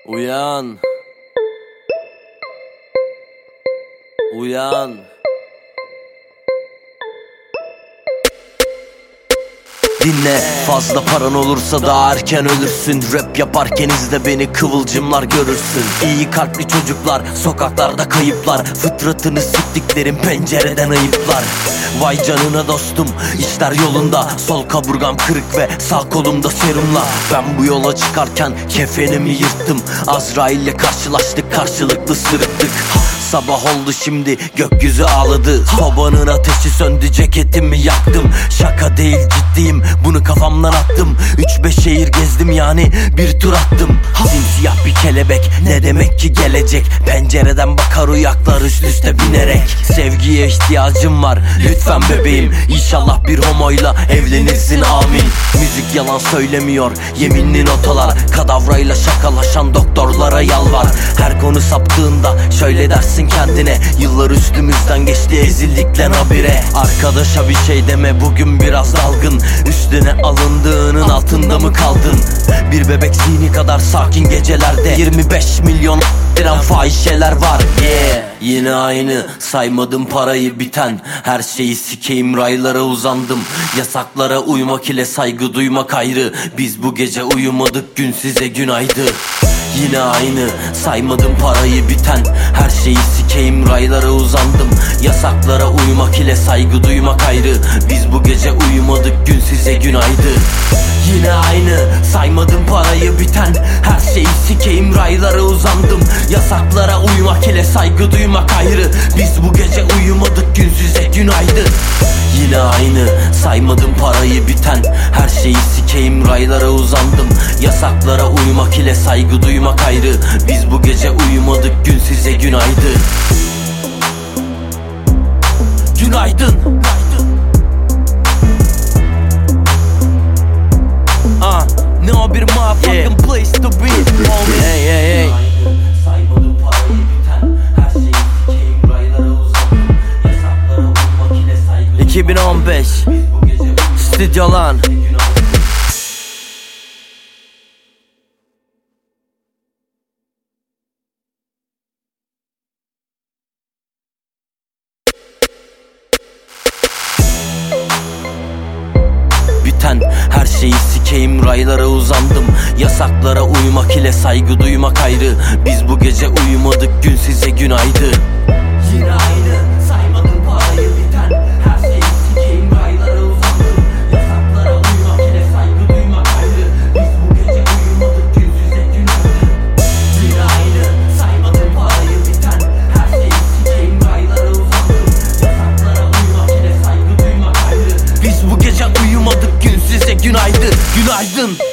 Uyan. Uyan. Dinle, fazla paran olursa daha erken ölürsün. Rap yaparken izle beni, kıvılcımlar görürsün. İyi kalpli çocuklar, sokaklarda kayıplar. Fıtratını siktiklerim pencereden ayıplar. Vay canına dostum, işler yolunda. Sol kaburgam kırık ve sağ kolumda serumla. Ben bu yola çıkarken kefenimi yırttım. Azrail'le karşılaştık, karşılıklı sırıttık. Sabah oldu şimdi, gökyüzü ağladı. Sobanın ateşi söndü, ceketimi yaktım. Şaka değil, ciddiyim, bunu kafamdan attım. 3-5 şehir gezdim, yani bir tur attım. Simsiyah bir kelebek, ne demek ki gelecek. Pencereden bakar uyaklar üst üste binerek. Sevgiye ihtiyacım var, lütfen bebeğim. İnşallah bir homoyla evlenirsin, amin. Müzik yalan söylemiyor, yeminli notalar. Kadavrayla şakalaşan doktorlara yalvar. Her konu saptığında şöyle dersin kendine: yıllar üstümüzden geçti, ezildikle habire. Arkadaşa bir şey deme, bugün biraz dalgın. Üstüne alındığının altında mı kaldın? Bir bebek zihni kadar sakin gecelerde 25 milyon liran fahişeler var, yeah. Yine aynı, saymadım parayı biten. Her şeyi sikeyim, raylara uzandım. Yasaklara uymak ile saygı duymak ayrı. Biz bu gece uyumadık, gün size günaydı. Yine aynı, saymadım parayı biten. Her şeyi sikeyim, raylara uzandım. Yasaklara uymak ile saygı duymak ayrı. Biz bu gece uyumadık, gün size günaydı. Yine aynı, saymadım parayı biten. Her şeyi sikeyim, raylara uzandım. Yasaklara uymak ile saygı duymak ayrı. Biz bu gece uyumadık, gün size günaydı. Yine aynı, saymadım parayı biten. Her şeyi sikeyim, raylara uzandım. Yasaklara uymak ile saygı duymak ayrı. Biz bu gece uyumadık, gün size günaydı. Günaydın. Ne o bir motherfucking place to be, homie. Hey hey hey. Saymadım parayı biten. Her şeyi sikeyim, raylara uzandım. Yasaklara uymak ile saygı 2015 Stüdyo lan. Her şeyi sikeyim, raylara uzandım. Yasaklara uymak ile saygı duymak ayrı. Biz bu gece uyumadık, gün size günaydı. Yine aynı, saymadım parayı biten. Her şeyi sikeyim, raylara uzandım. Yasaklara uymak ile saygı duymak ayrı. Biz bu gece uyumadık, gün size günaydı. Yine aynı, saymadım parayı biten. Her şeyi sikeyim, raylara uzandım. Yasaklara uymak ile saygı duymak ayrı. Biz bu gece uyumadık, gün size günaydın. Günaydın.